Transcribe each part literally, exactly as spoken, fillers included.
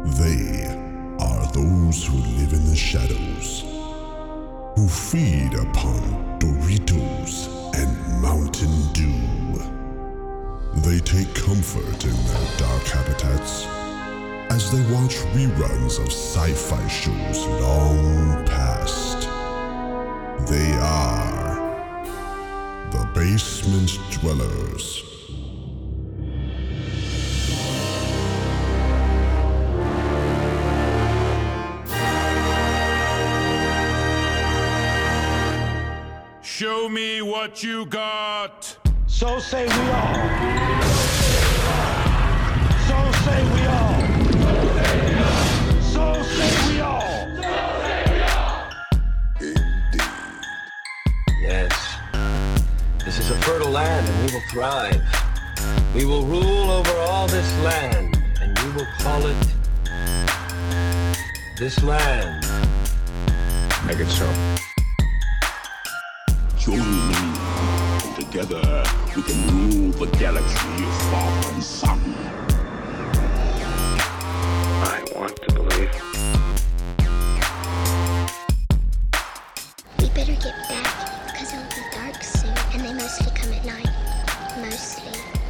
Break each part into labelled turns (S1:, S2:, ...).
S1: They are those who live in the shadows, who feed upon Doritos and Mountain Dew. They take comfort in their dark habitats as they watch reruns of sci-fi shows long past. They are the Basement Dwellers.
S2: Show me what you got.
S3: So say we all. So say we all. So say we all.
S1: Indeed.
S4: Yes. This is a fertile land and we will thrive. We will rule over all this land and we will call it this land.
S5: Make it so.
S6: Join me, and together we can rule the galaxy far from sun.
S5: I want to believe.
S7: We better get back, because it'll be dark soon, and they mostly come at night. Mostly.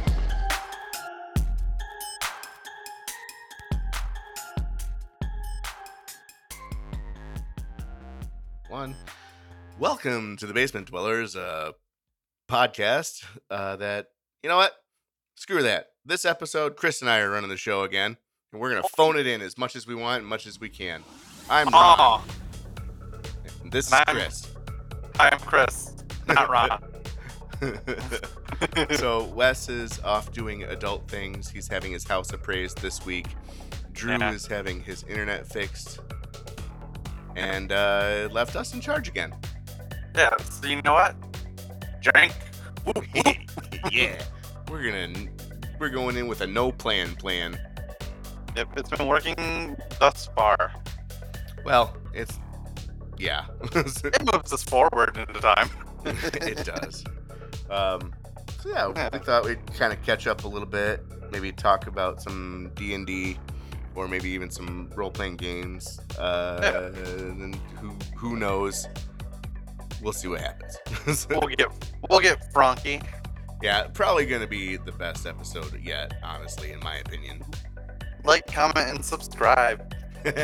S8: One. Welcome to the Basement Dwellers uh, podcast uh, that, you know what? Screw that. This episode, Chris and I are running the show again, and we're going to phone it in as much as we want and much as we can. I'm Ron.
S9: Oh,
S8: And this is
S9: I'm-
S8: Chris.
S9: I'm Chris, not Ron.
S8: So Wes is off doing adult things. He's having his house appraised this week. Drew
S9: Yeah.
S8: is having his internet fixed. And uh, left us in charge again.
S9: Yeah, so you know what? Drink.
S8: Yeah. We're gonna we're going in with a no plan plan.
S9: Yep, it's been working thus far.
S8: Well, it's yeah.
S9: It moves us forward into time.
S8: It does. Um, so yeah, we thought we'd kind of catch up a little bit, maybe talk about some D and D, or maybe even some role-playing games. Uh,
S9: Yeah.
S8: And who who knows? We'll see what happens. So,
S9: We'll get we'll get Frankie.
S8: yeah, probably gonna be the best episode yet, honestly, in my opinion.
S9: Like, comment, and subscribe.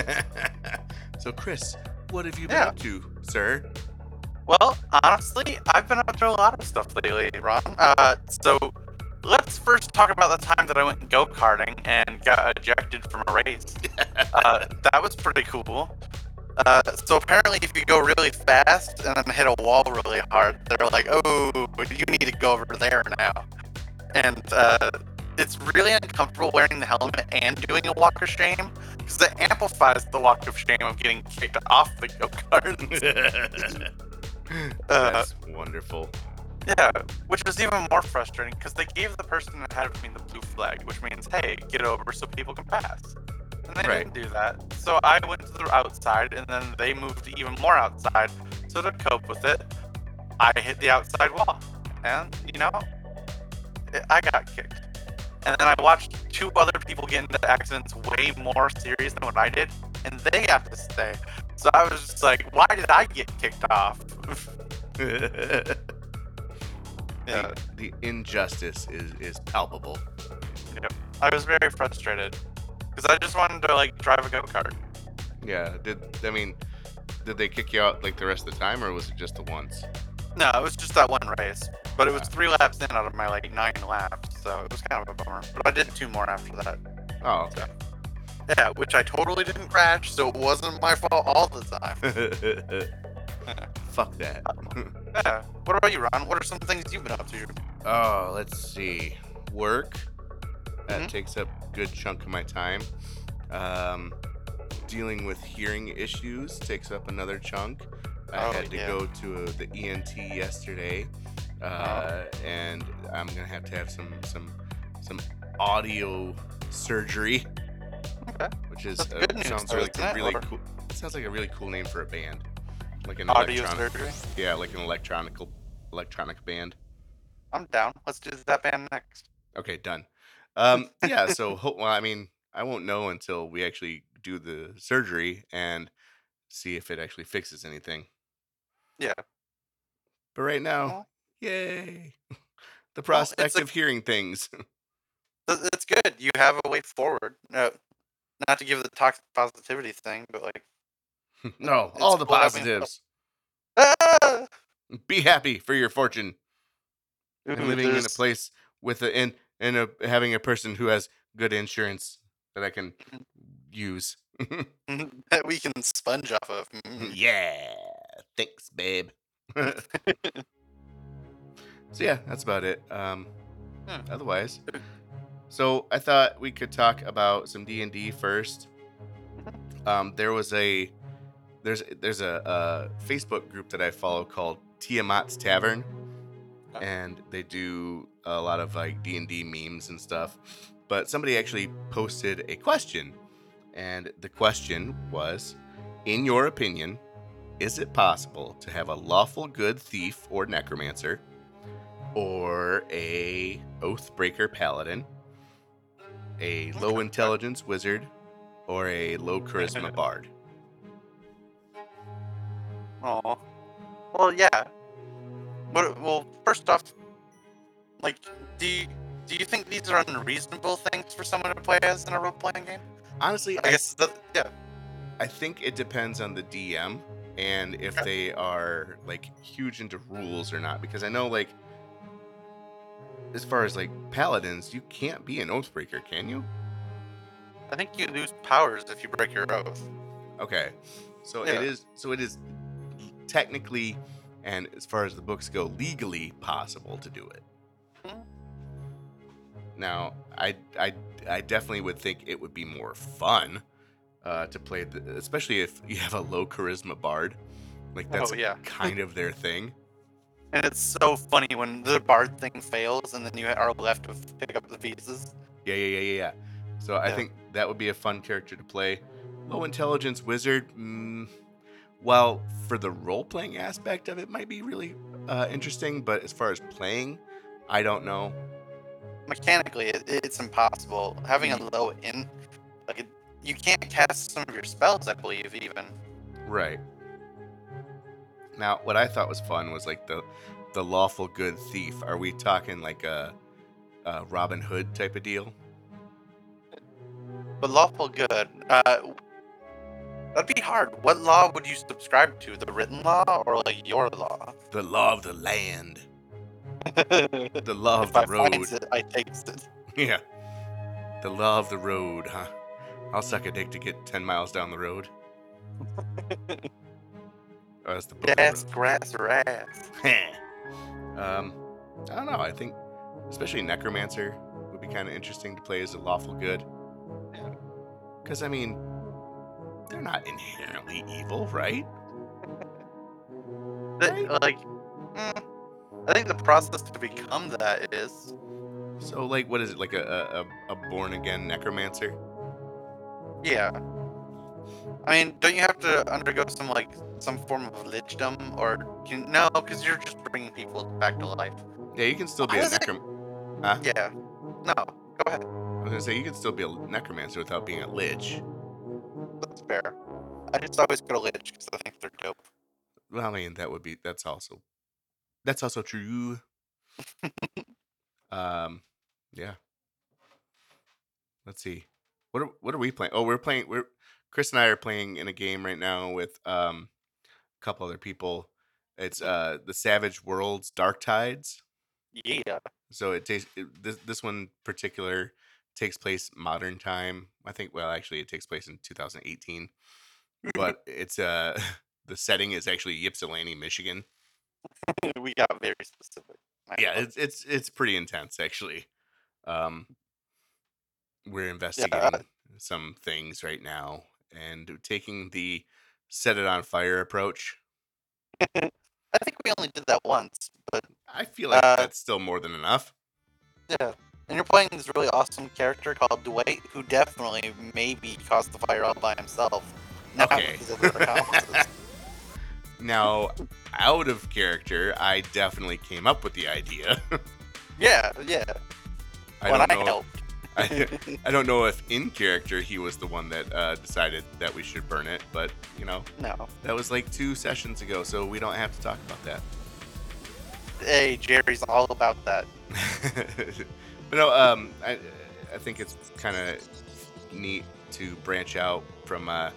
S8: So, Chris, what have you been
S9: Yeah.
S8: up to, sir?
S9: Well, honestly, I've been up to a lot of stuff lately, Ron. Uh, so let's first talk about the time that I went go-karting and got ejected from a race. Uh, that was pretty cool. Uh, so apparently if you go really fast and then hit a wall really hard, they're like, oh, you need to go over there now. And uh, it's really uncomfortable wearing the helmet and doing a walk of shame, because it amplifies the walk of shame of getting kicked off the go-kart. Uh,
S8: That's wonderful.
S9: Yeah, which was even more frustrating because they gave the person ahead of me the blue flag, which means, hey, get over so people can pass. And they
S8: Right.
S9: didn't do that. So I went to the outside, and then they moved even more outside. So to cope with it, I hit the outside wall. And, you know, it, I got kicked. And then I watched two other people get into accidents way more serious than what I did, and they got to stay. So I was just like, why did I get kicked off?
S8: the,
S9: Yeah.
S8: the injustice is, is palpable.
S9: Yep. I was very frustrated because I just wanted to like drive a go-kart.
S8: Yeah. Did I mean? Did they kick you out like the rest of the time, or was it just the once?
S9: No, it was just that one race, but it was three laps in out of my like nine laps, so it was kind of a bummer. But I did two more after that.
S8: Oh, okay.
S9: Yeah, which I totally didn't crash, so it wasn't my fault all the time.
S8: Fuck that.
S9: Yeah. What about you, Ron? What are some things you've been up to?
S8: Oh, let's see. Work. That
S9: Mhm.
S8: takes up a good chunk of my time. Um, dealing with hearing issues takes up another chunk. I
S9: Oh,
S8: had to
S9: yeah.
S8: go to a, the E N T yesterday, uh, and I'm gonna have to have some some some audio surgery,
S9: Okay.
S8: which is
S9: That's
S8: uh,
S9: good news,
S8: sounds
S9: though,
S8: like
S9: isn't
S8: a
S9: it?
S8: really
S9: Or-
S8: cool. It sounds like a really cool name for a band, like an
S9: Audio
S8: electronic.
S9: surgery?
S8: Yeah, like an electronic electronic band.
S9: I'm down. Let's do that band next.
S8: Okay, done. Um, yeah, so ho- well, I mean, I won't know until we actually do the surgery and see if it actually fixes anything.
S9: Yeah.
S8: But right now,
S9: Well,
S8: yay! The
S9: well,
S8: prospect
S9: it's a,
S8: of hearing things.
S9: it's good. You have a way forward. Uh, not to give the toxic positivity thing, but like,
S8: No,
S9: it's
S8: all the
S9: cool having-
S8: positives.
S9: Ah!
S8: Be happy for your fortune and
S9: Ooh,
S8: living in a
S9: there's-
S8: place with a in and a having a person who has good insurance that I can use.
S9: that we can sponge off of. Mm.
S8: Yeah, thanks, babe. So yeah, that's about it. Um,
S9: Hmm.
S8: otherwise, so I thought we could talk about some D and D first. Um, there was a there's there's a, a Facebook group that I follow called Tiamat's Tavern, and they do a lot of like D and D memes and stuff. But somebody actually posted a question, and the question was, in your opinion, is it possible to have a lawful good thief or necromancer, or a oathbreaker paladin, a low intelligence wizard, or a low charisma bard?
S9: Oh, well, yeah. But well, first off, like, do you do you think these are unreasonable things for someone to play as in a role playing game?
S8: Honestly,
S9: I
S8: I,
S9: guess that, yeah.
S8: I think it depends on the D M and if
S9: Okay.
S8: they are like huge into rules or not. Because I know, like, as far as like paladins, you can't be an oathbreaker, can you?
S9: I think you lose powers if you break your oath.
S8: Okay, so
S9: Yeah.
S8: it is. So it is technically, and as far as the books go, legally possible to do it.
S9: Hmm.
S8: Now, I, I, I definitely would think it would be more fun uh, to play, the, especially if you have a low charisma bard. Like that's
S9: Oh, yeah.
S8: kind of their thing.
S9: And it's so funny when the bard thing fails and then you are left with pick up the pieces.
S8: Yeah, yeah, yeah, yeah, yeah. So I
S9: Yeah.
S8: think that would be a fun character to play. Low intelligence wizard. Mm, while for the role playing aspect of it, might be really uh, interesting, but as far as playing, I don't know.
S9: Mechanically, it, it's impossible. Having a low in, like, it, you can't cast some of your spells, I believe, even.
S8: Right. Now, what I thought was fun was like the the lawful good thief. Are we talking like a, a Robin Hood type of deal?
S9: But lawful good, uh, that'd be hard. What law would you subscribe to? The written law or like your law?
S8: The law of the land. The law of
S9: If
S8: the
S9: I
S8: road.
S9: finds it, I takes it.
S8: Yeah. The law of the road, huh? I'll suck a dick to get ten miles down the road. Oh, that's the book.
S9: Gas, grass, or ass.
S8: um, I don't know. I think, especially Necromancer would be kind of interesting to play as a lawful good. Because, I mean, they're not inherently evil, right?
S9: The- like, mm, I think the process to become that is.
S8: So, like, what is it? Like a, a, a born-again Necromancer?
S9: Yeah. I mean, don't you have to undergo some, like, some form of lichdom? Or, can, no, because you're just bringing people back to life.
S8: Yeah, you can still be
S9: Why
S8: a
S9: is it-
S8: Necromancer. Huh?
S9: Yeah. No, go ahead.
S8: I was going to say, you can still be a Necromancer without being a Lich.
S9: That's fair. I just always go to lich because I think they're dope.
S8: Well, I mean, that would be, that's also, that's also true. um, yeah. Let's see. What are, what are we playing? Oh, we're playing, we're, Chris and I are playing in a game right now with um, a couple other people. It's uh, the Savage Worlds Dark Tides.
S9: Yeah.
S8: So it takes, it, this, this one particular takes place modern time. I think, well, actually it takes place in two thousand eighteen. But it's, uh, the setting is actually Ypsilanti, Michigan.
S9: We got very specific. I
S8: Yeah,
S9: know.
S8: it's it's it's pretty intense actually. Um, we're investigating some things right now and taking the set it on fire approach.
S9: I think we only did that once, but
S8: I feel like
S9: Uh,
S8: that's still more than enough.
S9: yeah. And you're playing this really awesome character called Dwight, who definitely maybe caused the fire all by himself. Not
S8: Okay.
S9: because of their accomplices.
S8: Now, out of character, I definitely came up with the idea.
S9: Yeah, yeah.
S8: I
S9: when
S8: don't
S9: I
S8: know.
S9: helped.
S8: I, I don't know if in character he was the one that uh, decided that we should burn it, but you know,
S9: No.
S8: that was like two sessions ago, so we don't have to talk about that.
S9: Hey, Jerry's all about that.
S8: But no, um, I I think it's kind of neat to branch out from uh,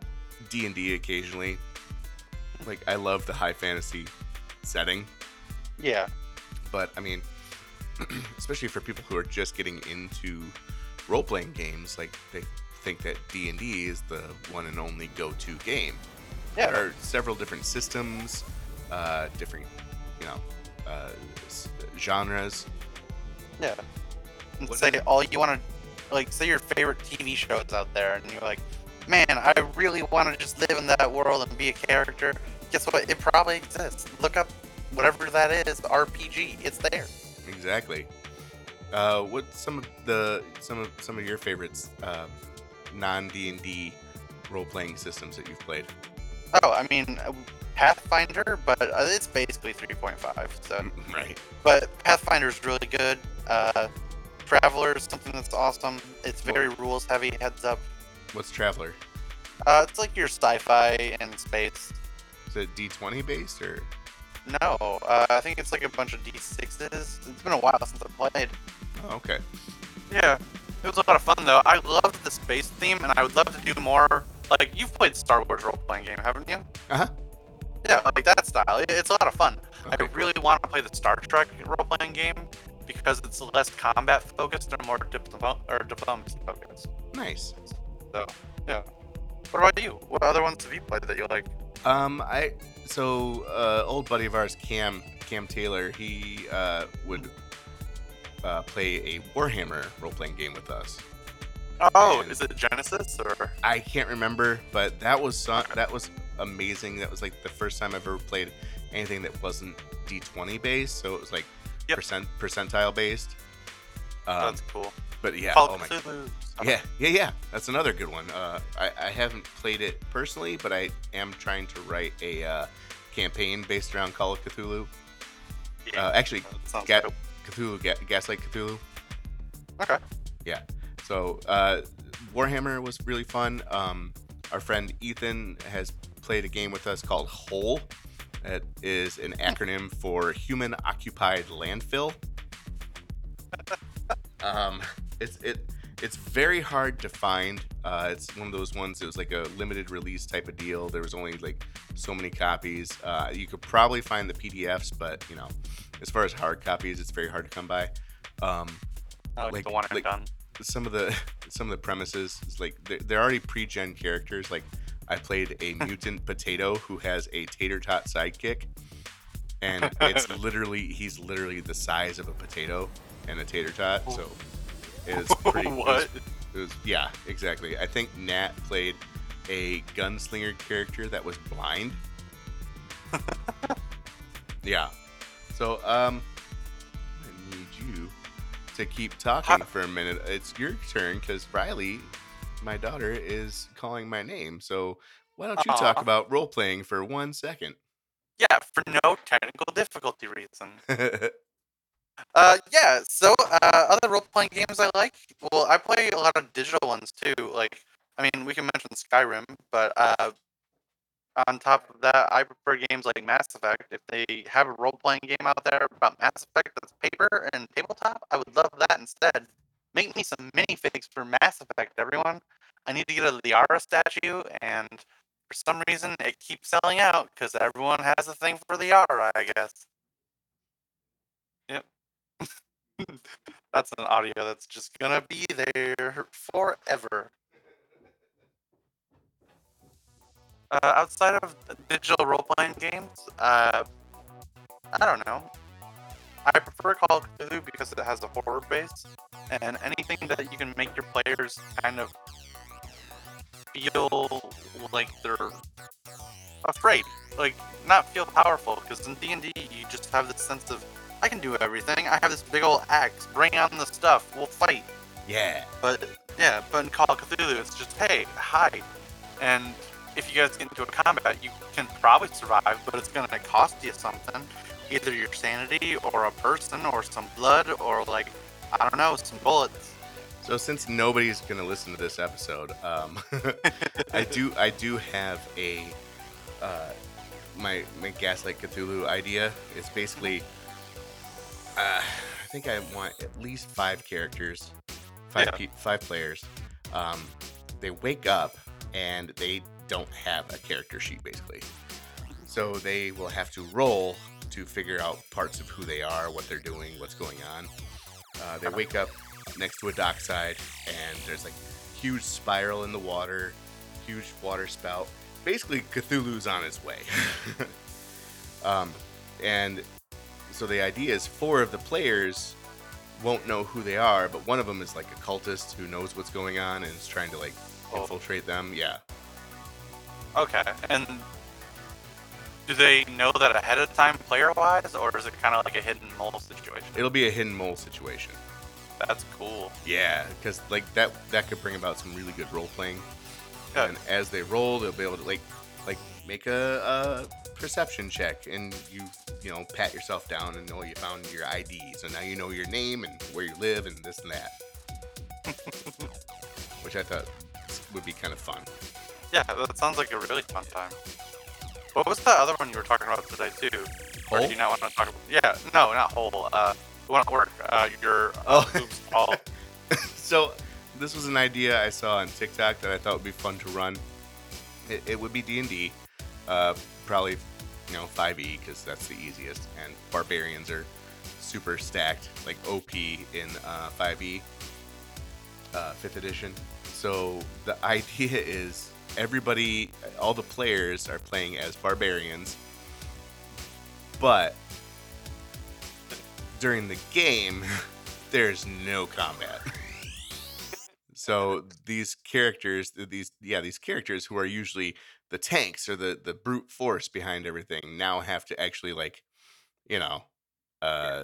S8: D and D occasionally. Like, I love the high fantasy setting,
S9: Yeah.
S8: but I mean, especially for people who are just getting into role-playing games, like they think that D and D is the one and only go-to game.
S9: Yeah.
S8: There are several different systems, uh, different, you know, uh, s- genres.
S9: Yeah. And
S8: What
S9: say
S8: is-
S9: all you want to, like, say your favorite T V show is out there, and you're like, man, I really want to just live in that world and be a character. Guess what? It probably exists. Look up whatever that is, R P G. It's there.
S8: Exactly. Uh, what's some of the some of some of your favorites, uh, non D and D role-playing systems that you've played?
S9: Oh, I mean, uh, Pathfinder, but uh, it's basically three point five. So,
S8: Right.
S9: but Pathfinder is really good. Uh, Traveler is something that's awesome. It's very rules heavy. Heads up.
S8: What's Traveler?
S9: Uh, it's like your sci-fi and space.
S8: Is it D twenty based or?
S9: No, uh, I think it's like a bunch of D sixes. It's been a while since I played.
S8: Oh, okay.
S9: Yeah, it was a lot of fun though. I loved the space theme, and I would love to do more. Like, you've played Star Wars role-playing game, haven't you?
S8: Uh huh.
S9: Yeah, like that style. It- It's a lot of fun.
S8: Okay,
S9: I really want to play the Star Trek role-playing game because it's less combat focused and more diplo- or diplomacy focused.
S8: Nice.
S9: So, yeah. What about you? What other ones have you played that you like?
S8: Um, I so uh, old buddy of ours, Cam Cam Taylor, he uh, would uh, play a Warhammer role-playing game with us.
S9: Oh,
S8: And-
S9: is it Genesis or?
S8: I can't remember, but that was so, that was amazing. That was like the first time I've ever played anything that wasn't D twenty based, so it was like
S9: Yep.
S8: percent percentile based. Um,
S9: That's cool.
S8: but yeah,
S9: Call
S8: oh
S9: of
S8: my,
S9: Cthulhu.
S8: yeah, yeah, yeah. That's another good one. Uh, I, I haven't played it personally, but I am trying to write a uh, campaign based around Call of Cthulhu.
S9: Yeah,
S8: Uh, actually,
S9: that sounds
S8: Ga-
S9: dope.
S8: Cthulhu, Ga- Gaslight Cthulhu.
S9: Okay.
S8: Yeah. So uh, Warhammer was really fun. Um, our friend Ethan has played a game with us called HOLE. It is an acronym for Human Occupied Landfill. Um, it's it it's very hard to find. Uh, it's one of those ones that was like a limited release type of deal. There was only like so many copies. Uh, you could probably find the P D Fs, but you know, as far as hard copies, it's very hard to come by. Um,
S9: I like,
S8: Like-
S9: the one and
S8: like-
S9: done.
S8: some of the some of the premises is like they're, they're already pre-gen characters. Like I played a mutant potato who has a tater tot sidekick, and it's literally he's literally the size of a potato and a tater tot. So it's pretty. It was,
S9: What?
S8: it was yeah, exactly. I think Nat played a gunslinger character that was blind. Yeah. So um, I need you to keep talking
S9: How-
S8: for a minute. It's your turn because Riley, my daughter, is calling my name. So why don't you talk
S9: Aw.
S8: about role playing for one second?
S9: Yeah, for no technical difficulty reason. Uh, yeah. So, uh, other role-playing games I like. Well, I play a lot of digital ones too. Like, I mean, we can mention Skyrim, but uh, on top of that, I prefer games like Mass Effect. If they have a role-playing game out there about Mass Effect that's paper and tabletop, I would love that instead. Make me some minifigs for Mass Effect, everyone. I need to get a Liara statue, and for some reason, it keeps selling out because everyone has a thing for Liara, I guess. Yep. That's an audio that's just gonna be there forever. Uh, outside of the digital role-playing games, uh, I don't know. I prefer Call of Cthulhu because it has a horror base, and anything that you can make your players kind of feel like they're afraid, like not feel powerful. Because in D and D, you just have this sense of I can do everything. I have this big old axe. Bring on the stuff. We'll fight.
S8: Yeah.
S9: But yeah, but in Call of Cthulhu, it's just hey, hide. And if you guys get into a combat, you can probably survive, but it's gonna cost you something. Either your sanity, or a person, or some blood, or like I don't know, some bullets.
S8: So since nobody's gonna listen to this episode, um, I do I do have a uh, my my Gaslight Cthulhu idea. It's basically uh, I think I want at least five characters, five
S9: Yeah.
S8: pe- five players. Um, they wake up and they don't have a character sheet basically, so they will have to roll to figure out parts of who they are, what they're doing, what's going on. Uh, they wake up next to a dockside, and there's like huge spiral in the water, huge water spout. Basically, Cthulhu's on his way. um, and so the idea is four of the players won't know who they are, but one of them is like a cultist who knows what's going on and is trying to like
S9: Oh.
S8: infiltrate them. Yeah.
S9: Okay, and do they know that ahead of time, player-wise, or is it kind of like a hidden mole situation?
S8: It'll be a hidden mole situation.
S9: That's cool.
S8: Yeah, because like that that could bring about some really good role playing.
S9: Yeah.
S8: And as they roll, they'll be able to like like make a, a perception check, and you you know pat yourself down and know you found your I D. So now you know your name and where you live and this and that, which I thought would be kind of fun.
S9: Yeah, that sounds like a really fun time. What was the other one you were talking about today too? Or do
S8: Hole?
S9: you not want to talk about? Yeah, no, not whole. Uh, the one at work. Uh, your uh,
S8: Oh.
S9: oops all.
S8: So this was an idea I saw on TikTok that I thought would be fun to run. It, it would be D and D, uh, probably you know five E because that's the easiest, and barbarians are super stacked, like O P in uh, five E, uh, fifth edition. So the idea is everybody, all the players are playing as barbarians, but during the game, there's no combat. So these characters, these yeah, these characters who are usually the tanks or the the brute force behind everything, now have to actually like, you know, uh,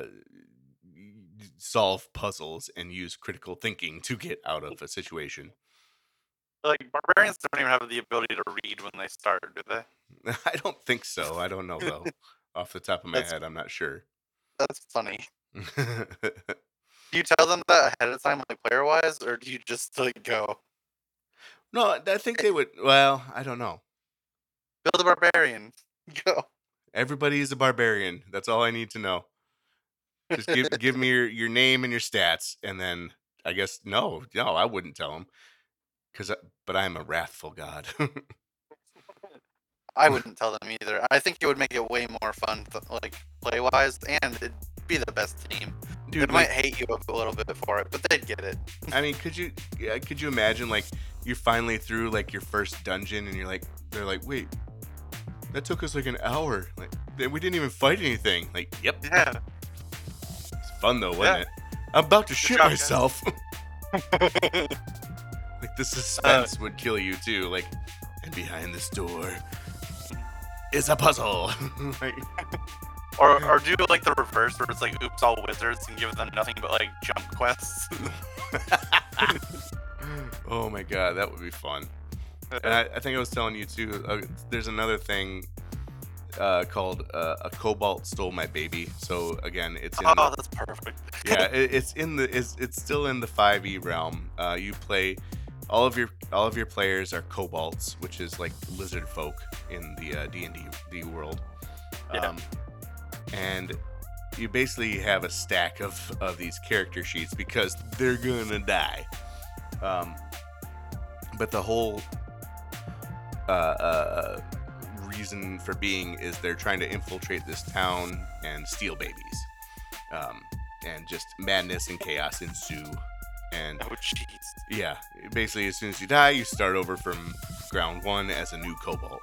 S8: solve puzzles and use critical thinking to get out of a situation.
S9: Like barbarians don't even have the ability to read when they start, do they?
S8: I don't think so. I don't know though. Off the top of my
S9: That's-
S8: head, I'm not sure.
S9: That's funny. Do you tell them that ahead of time, like player-wise, or do you just like go
S8: No, I think they would. Well, I don't know.
S9: build a barbarian? Go.
S8: Everybody is a barbarian. That's all I need to know. Just give give me your, your name and your stats, and then I guess no, no, I wouldn't tell them, because but I am a wrathful god.
S9: I wouldn't tell them either. I think it would make it way more fun, th- like play-wise, and it'd be the best team.
S8: Dude,
S9: They might
S8: like,
S9: hate you a little bit for it, but they'd get it.
S8: I mean, could you yeah, could you imagine like you're finally through like your first dungeon, and you're like, they're like, wait, that took us like an hour. Like we didn't even fight anything. Like, yep,
S9: Yeah.
S8: it's fun though, wasn't
S9: Yeah.
S8: it? I'm about to shit
S9: job, guys.
S8: myself. Like the suspense would kill you too. Like, and behind this door is a puzzle. Like,
S9: Or or do like the reverse, where it's like oops all wizards and give them nothing but like jump quests.
S8: oh my god, that would be fun. And I, I think I was telling you too. Uh, there's another thing uh, called uh, a Cobalt Stole My Baby. So again, it's in
S9: Oh,
S8: the,
S9: that's perfect.
S8: yeah, it, it's in the it's, it's still in the five E realm. Uh, you play all of your all of your players are kobolds, which is like lizard folk in the uh, D and D world.
S9: Yeah.
S8: Um, and you basically have a stack of, of these character sheets because they're gonna die. Um, but the whole uh, uh, reason for being is they're trying to infiltrate this town and steal babies. Um, and just madness and chaos ensue. And
S9: Oh jeez.
S8: yeah, basically as soon as you die, you start over from ground one as a new kobold.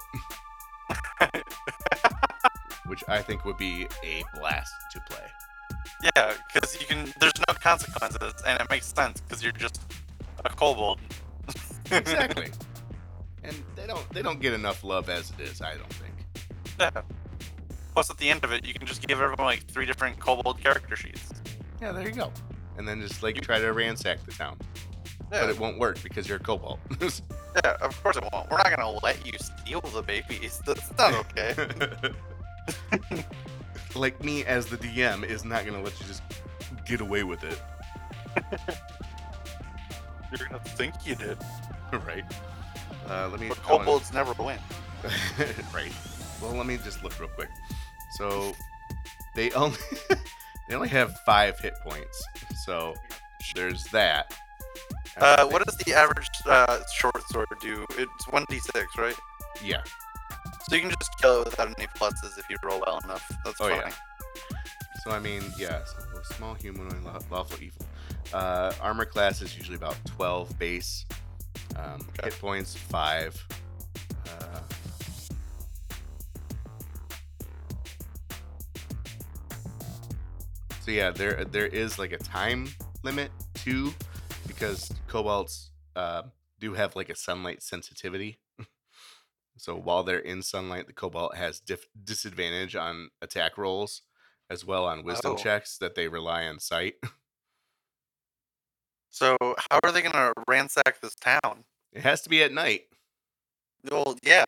S8: Which I think would be a blast to play.
S9: Yeah, because you can. There's no consequences, and it makes sense because you're just a kobold.
S8: Exactly. And they don't they don't get enough love as it is, I don't think.
S9: Yeah. Plus, at the end of it, you can just give everyone like three different kobold character sheets.
S8: Yeah, there you go. And then just like try to ransack the town.
S9: Yeah.
S8: But it won't work because you're a kobold.
S9: Yeah, of course it won't. We're not gonna let you steal the babies. That's not okay.
S8: Like me as the D M is not gonna let you just get away with it.
S9: You're gonna think you did.
S8: Right. Uh, let me.
S9: But
S8: I wanna-
S9: kobolds never win.
S8: Right. Well, let me just look real quick. So they only they only have five hit points. So there's that.
S9: Uh, what does the average uh, short sword do? It's one d six, right?
S8: Yeah.
S9: So you can just kill it without any pluses if you roll well enough. That's
S8: Oh,
S9: funny.
S8: yeah. So I mean, yeah. So small humanoid, law- lawful evil. Uh, armor class is usually about twelve base. Um,
S9: Okay.
S8: Hit points five. Uh, so yeah, there there is like a time limit too, because kobolds uh, do have like a sunlight sensitivity. So while they're in sunlight, the cobalt has dif- disadvantage on attack rolls, as well on wisdom
S9: Oh.
S8: checks that they rely on sight.
S9: So how are they gonna ransack this town?
S8: It has to be at night.
S9: Well, yeah.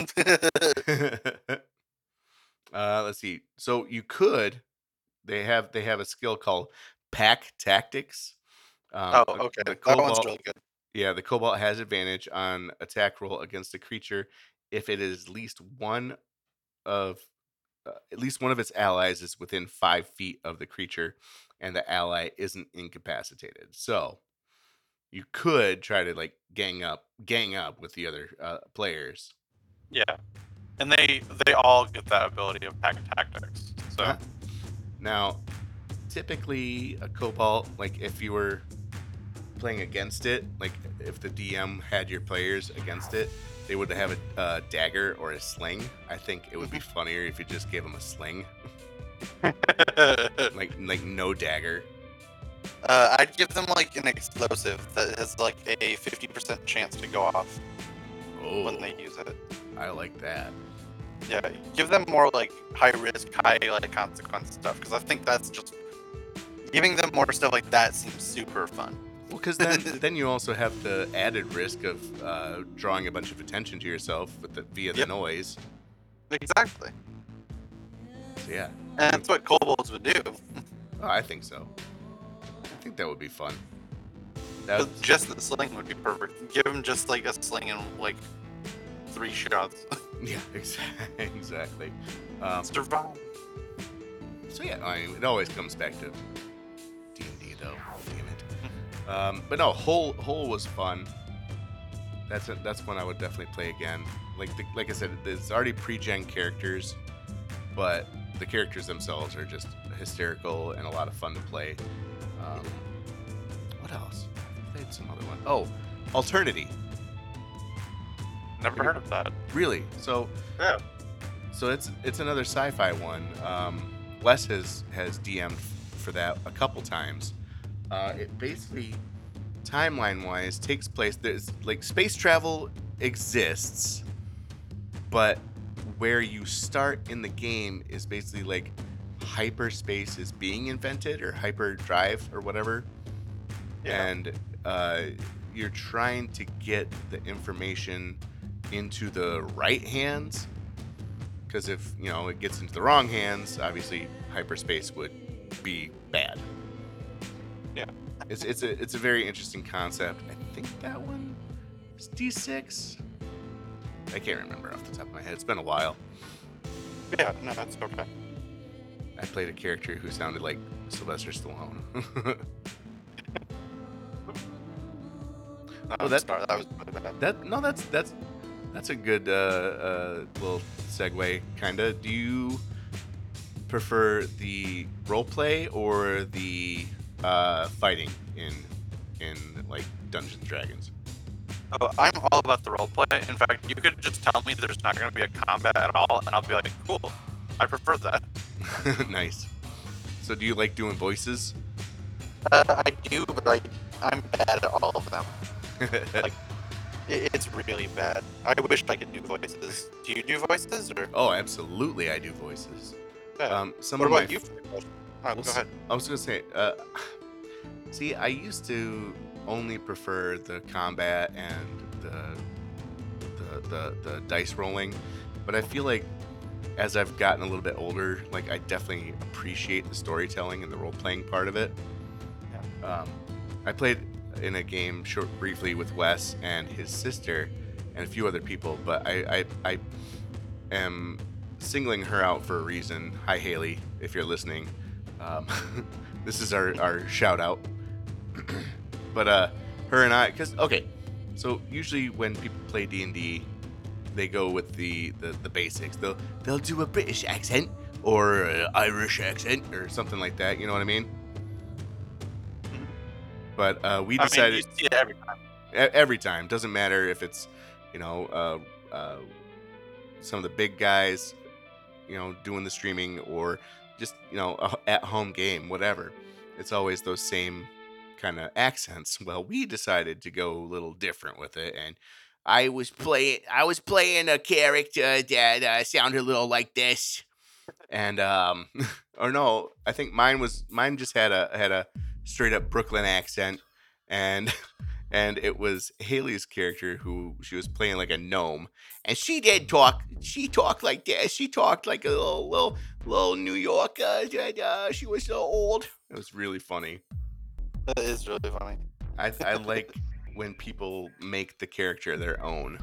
S8: uh, let's see. So you could. They have they have a skill called Pack Tactics. Um,
S9: oh, okay.
S8: The
S9: That one's
S8: cobalt,
S9: really good.
S8: yeah, the cobalt has advantage on attack roll against a creature if it is at least one of uh, at least one of its allies is within five feet of the creature, and the ally isn't incapacitated. So you could try to like gang up, gang up with the other uh, players.
S9: Yeah. And they they all get that ability of pack tactics. So
S8: Uh-huh. Now, typically a cobalt, like if you were playing against it, like if the D M had your players against it, they would have a uh, dagger or a sling. I think it would be funnier if you just gave them a sling, like like no dagger.
S9: uh, I'd give them like an explosive that has like a fifty percent chance to go off
S8: Oh,
S9: when they use it.
S8: I like that.
S9: Yeah, give them more like high risk, high like consequence stuff because I think that's just giving them more stuff like that seems super fun.
S8: Well, because then then you also have the added risk of uh, drawing a bunch of attention to yourself with the, via the
S9: Yep.
S8: noise.
S9: Exactly,
S8: So yeah,
S9: and that's what kobolds would do.
S8: oh, I think so. I think that would be fun. That
S9: But
S8: would-
S9: just the sling would be perfect. Give them just like a sling and like three shots.
S8: Yeah, exactly. exactly. Um,
S9: Survive.
S8: so yeah, I mean, it always comes back to D and D, though. Damn it. Um, but no, Hole Hole was fun. That's a, that's one I would definitely play again. Like the, like I said, it's already pre-gen characters, but the characters themselves are just hysterical and a lot of fun to play. Um, what else? I played some other one. Oh, Alternity.
S9: Never heard of that.
S8: Really? So
S9: Yeah.
S8: So it's it's another sci-fi one. Um, Wes has has D M'd for that a couple times. Uh, it basically, timeline-wise, takes place. There's like space travel exists, but where you start in the game is basically like hyperspace is being invented or hyperdrive or whatever,
S9: Yeah.
S8: and uh, you're trying to get the information into the right hands. Because if, you know, it gets into the wrong hands, obviously hyperspace would be bad.
S9: Yeah.
S8: It's it's a it's a very interesting concept. I think that one is D six. I can't remember off the top of my head. It's been a while.
S9: Yeah, no, that's okay.
S8: I played a character who sounded like Sylvester Stallone.
S9: Oh,
S8: Oh, that-
S9: sorry, that was really bad.
S8: that no, that's that's that's a good uh, uh, little segue, kinda. Do you prefer the role play or the uh, fighting in in like Dungeons and Dragons?
S9: Oh, I'm all about the roleplay. In fact, you could just tell me there's not going to be a combat at all, and I'll be like, cool. I prefer that.
S8: Nice. So, do you like doing voices?
S9: Uh, I do, but like, I'm bad at all of them. Like, it, it's really bad. I wish I could do voices. Do you do voices, or?
S8: Oh, absolutely, I do voices.
S9: Yeah.
S8: Um, some
S9: what
S8: of my
S9: about you? Oh,
S8: Well,
S9: go
S8: s-
S9: ahead.
S8: I was gonna say, uh, see, I used to only prefer the combat and the, the the the dice rolling, but I feel like as I've gotten a little bit older, like I definitely appreciate the storytelling and the role playing part of it. Um, I played in a game short briefly with Wes and his sister and a few other people, but I I, I am singling her out for a reason. Hi Haley, if you're listening. Um, this is our, our shout out. But uh, her and I, because okay, so usually when people play D and D, they go with the, the, the basics. They'll they'll do a British accent or an Irish accent or something like that. You know what I mean? But uh, we decided
S9: I mean, you see it every time.
S8: Every time, doesn't matter if it's, you know, uh, uh, some of the big guys, you know, doing the streaming or just, you know, a at-home game, whatever. It's always those same kind of accents. Well, we decided to go a little different with it, and I was playing. I was playing a character that uh, sounded a little like this, and um, or no, I think mine was mine just had a had a straight up Brooklyn accent, and and it was Haley's character who she was playing like a gnome, and she did talk. She talked like this. She talked like a little little little New Yorker. Uh, uh, she was so old. It was really funny.
S9: That is really funny.
S8: I I like when people make the character their own.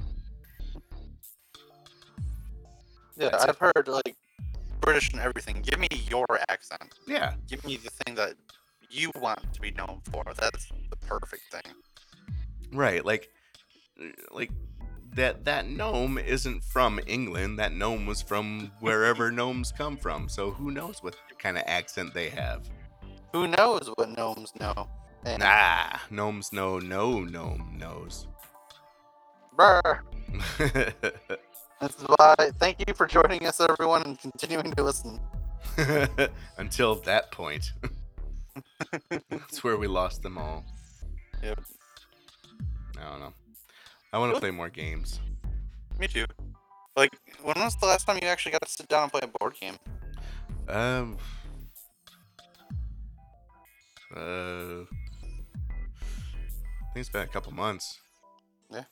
S9: Yeah,
S8: That's
S9: I've heard like British and everything. Give me your accent.
S8: Yeah.
S9: Give me the thing that you want to be known for. That's the perfect thing.
S8: Right, like like that that gnome isn't from England. That gnome was from wherever gnomes come from. So who knows what kind of accent they have.
S9: Who knows what gnomes know? And
S8: Nah, gnomes know no gnome knows.
S9: brr. That's why. Thank you for joining us, everyone, and continuing to listen.
S8: Until that point. That's where we lost them all.
S9: Yep.
S8: I don't know. I want to play more games.
S9: Me too. Like, when was the last time you actually got to sit down and play a board game?
S8: Um. Uh. I think it's been a couple months.
S9: Yeah.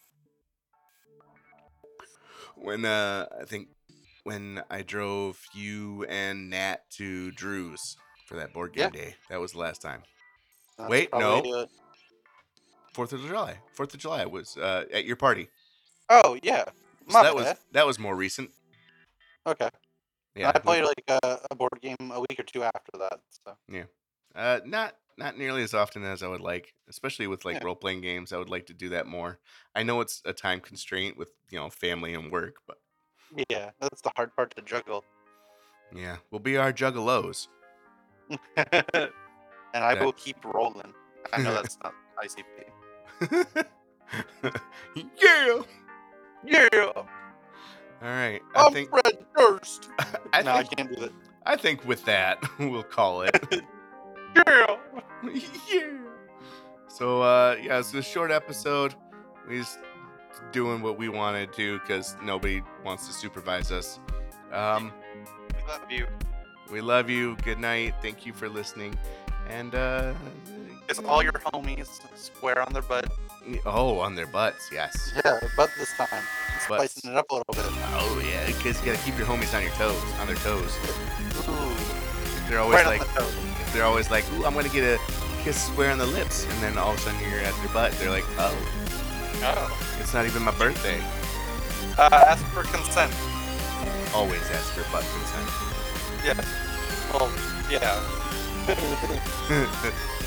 S8: When uh, I think when I drove you and Nat to Drew's for that board game
S9: Yeah.
S8: day. That was the last time.
S9: That's
S8: Wait, no.
S9: probably, uh,
S8: Fourth of July. Fourth of July was uh, at your party.
S9: Oh yeah.
S8: So
S9: My
S8: that was
S9: bad.
S8: that was more recent.
S9: Okay.
S8: Yeah.
S9: I played like a, a board game a week or two after that. So
S8: Uh, not not nearly as often as I would like, especially with like
S9: Yeah.
S8: role playing games. I would like to do that more. I know it's a time constraint with you know family and work, but
S9: yeah, that's the hard part to juggle.
S8: yeah, we'll be our juggalos.
S9: And I
S8: That-
S9: will keep rolling. I know that's not I C P.
S8: Yeah.
S9: Yeah.
S8: All right. I
S9: I'm
S8: think
S9: Fred Durst.
S8: I
S9: no, I
S8: think
S9: can't do that.
S8: I think with that we'll call it.
S9: Yeah.
S8: Yeah. So uh, yeah, it's a short episode. We just doing what we wanted to because nobody wants to supervise us. Um,
S9: We love you.
S8: we love you. Good night. Thank you for listening. And uh,
S9: It's all your homies square on their butt.
S8: oh, on their butts. Yes.
S9: Yeah, butt this time.
S8: Butts.
S9: Spicing it up a little bit.
S8: Oh yeah, because you gotta keep your homies on your toes, on their toes.
S9: Ooh.
S8: They're always
S9: Right
S8: like,
S9: on the toes.
S8: if they're always like, ooh, I'm gonna get a kiss square on the lips, and then all of a sudden you're at their butt. They're like, oh,
S9: Oh.
S8: it's not even my birthday.
S9: Uh, ask for consent.
S8: Always ask for butt consent.
S9: Yeah. Well, yeah.